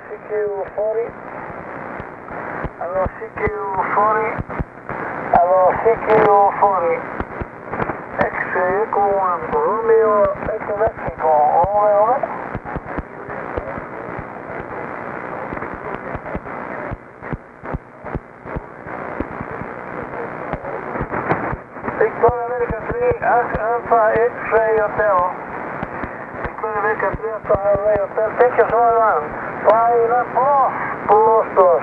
CQ40. Hello, CQ40. Hello, CQ40. X-ray Echo 1, Romeo, Echo Mexico. Over. Victoria America 3, Alpha X-ray Hotel. Victoria America 3, Alpha X-ray Hotel. Thank you so much. Fly plus.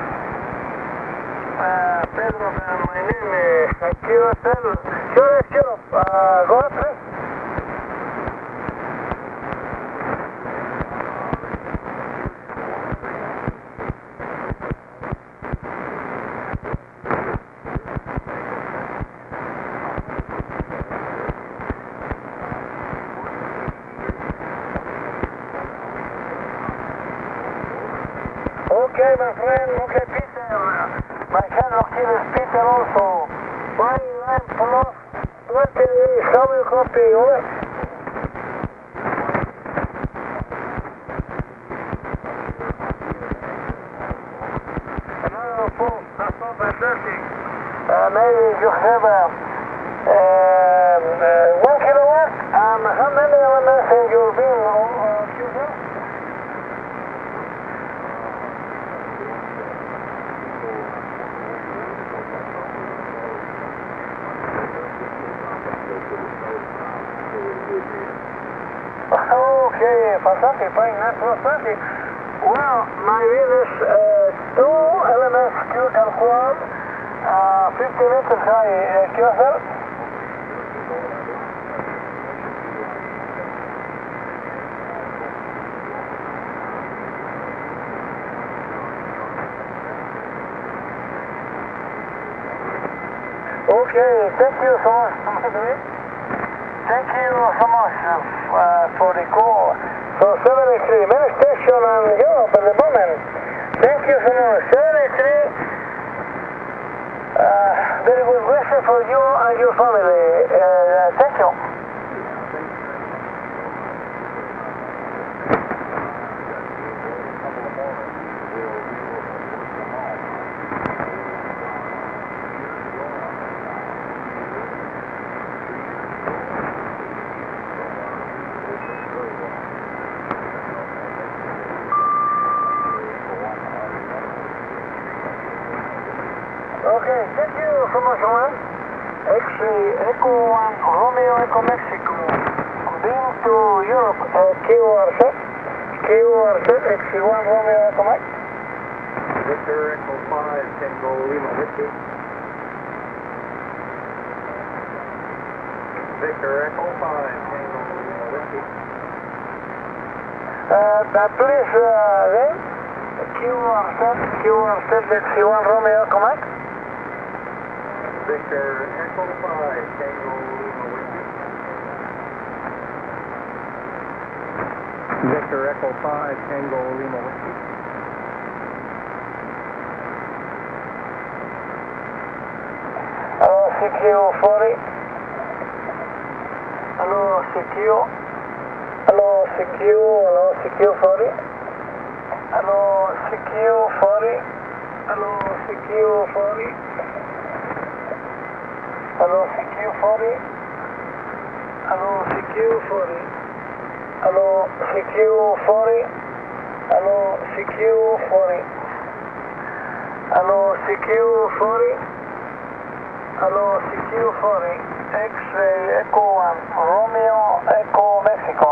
Pedro, my name is Q Hotel. Sure. Go ahead, please. Okay, my friend. Okay, Peter. My Sherlock here is Peter also. Line plus 20. How you copy? Over. Another phone. That's not fantastic. Maybe you have 1 kilowatt. How many elements in your beam? Okay, fantastic, fine, that's fantastic. Well, my wheel is 2 elements cubical quad, 50 meters high QSL. Okay, thank you so much. Thank you so much for the call. So 73, many station in Europe at the moment. Thank you so much. 73, very good wishes for you and your family. Thank you. Okay, thank you so much, man. X-ray Echo 1, Romeo Echo Mexico. Beam to Europe, QRZ, XC1 Romeo Echo Mike. Victor Echo 5, Tango Lima Whiskey. Victor Echo 5, Tango Lima Whiskey. Please, then, QRZ, XC1 Romeo Echo Mike. Victor Echo 5, Tango Lima Whiskey. Victor Echo 5, Tango Lima Whiskey. Hello, CQ40. Hello, CQ40. Hello, CQ40. Hello, CQ40. Hello, CQ40. Hello, CQ40. Hello, CQ40. Hello, CQ40. Hello, CQ40. Hello, CQ40. X-ray Echo 1, Romeo Echo Mexico.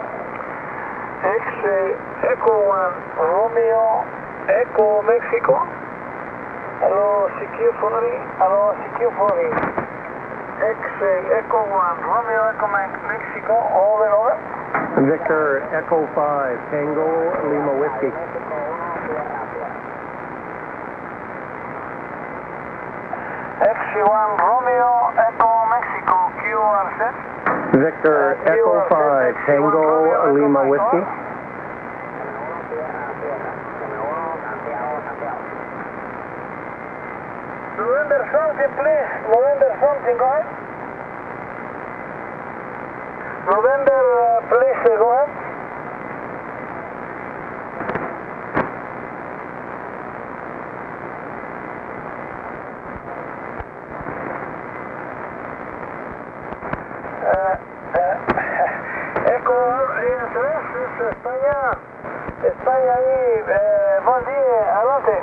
X-ray Echo 1, Romeo Echo Mexico. Hello, CQ40. Hello, CQ40. X-ray Echo 1, Romeo Echo Mexico. Over. Victor Echo 5, Tango Lima Whiskey. XC1 Romeo Echo Mexico, QRZ. Victor Echo 5, Tango Lima Whiskey. November something, please. November something, go ahead. November, please, go ahead. España. España ahí, buen día, adelante.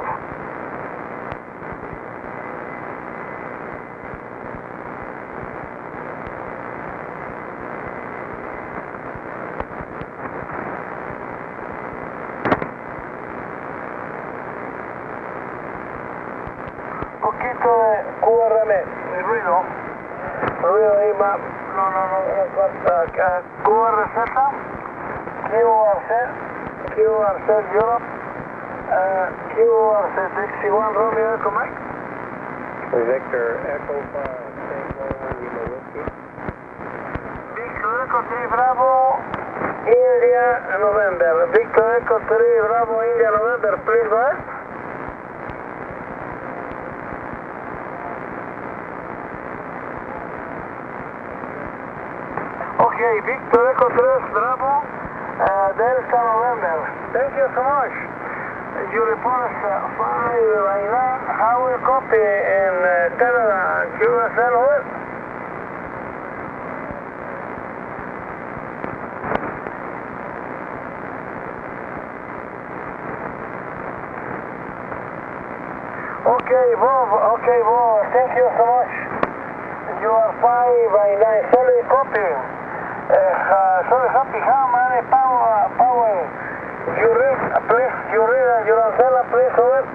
Poquito de QRM, el ruido ahí más, no falta, QRZ, QRZ Europe, QRZ 61 Romeo Echo Mike. Victor Echo 5, Tango Lima Whiskey. Victor Echo 3 Bravo, India November. Victor Echo 3 Bravo, India November, please go ahead. Okay, Victor Echo 3 Bravo, Delta November. Thank you so much. You report 599. How will copy in Canada? QSL over? Okay, Bob, thank you so much. You are 599. Sorry, copy. Sorry, happy. How many power? You read, please. You read your antenna, please, over.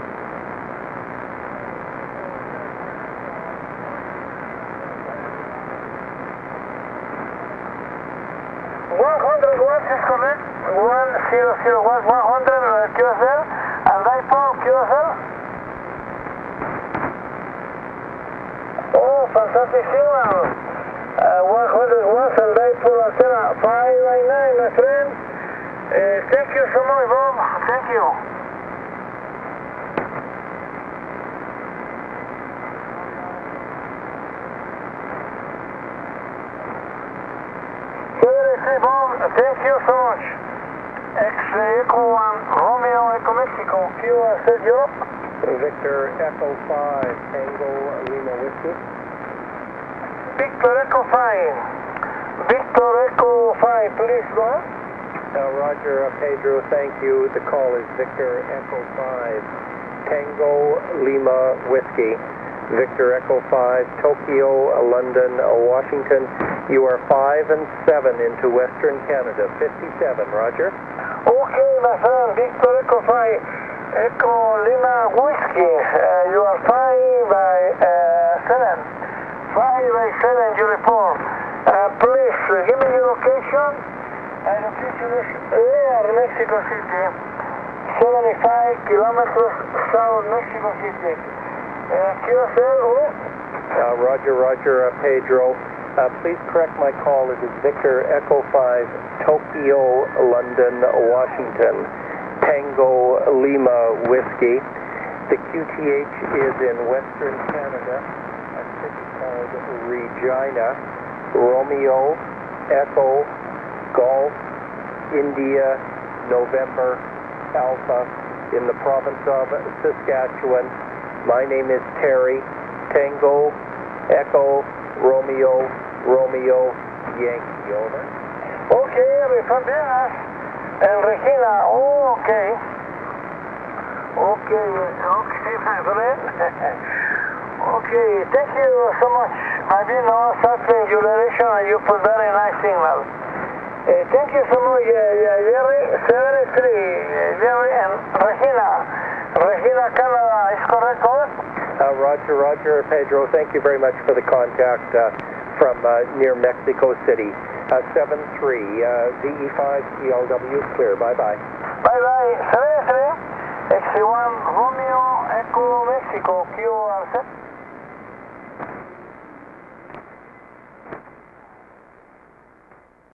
Watts is correct. 1000 watts, 100 QSL, and dipole QSL. Oh, fantastic signal. 100 watts and dipole antenna. 599, my friend. Thank you so much, Bob. Thank you. Bob, thank you so much. Echo 1, Romeo Echo Mexico, QSL Europe. Victor Echo 5, Tango Lima Whiskey. Victor Echo 5. Victor Echo 5, please go ahead. Roger, Pedro, thank you. The call is Victor Echo 5, Tango Lima Whiskey. Victor Echo 5, Tokyo, London, Washington. You are 5 and 7 into Western Canada. 57, Roger. Okay, my friend, Victor Echo 5, Echo Lima Whiskey. You are 5 by 7. 5 by 7, you report. Please, give me your location. Location is near Mexico City. 75 kilometers south Mexico City. QSL, over. Roger, Pedro. Please correct my call. It is Victor Echo 5, Tokyo, London, Washington, Tango Lima Whiskey. The QTH is in Western Canada, a city called Regina. Romeo, Echo, Golf, India, November, Alpha, in the province of Saskatchewan. My name is Terry. Tango, Echo, Romeo, Yankee, over. Okay, Fontanas and Regina. Oh, okay. Okay, my friend. Okay, thank you so much. I've been on suffering your direction and you put very nice signal. Thank you so much, Jerry. 73, Jerry and Regina. Regina, Canada, is correct, over? Roger, Pedro. Thank you very much for the contact from near Mexico City. 73, VE5 CLW, clear. Bye-bye. Bye-bye. 73, X1 Romeo Echo Mexico.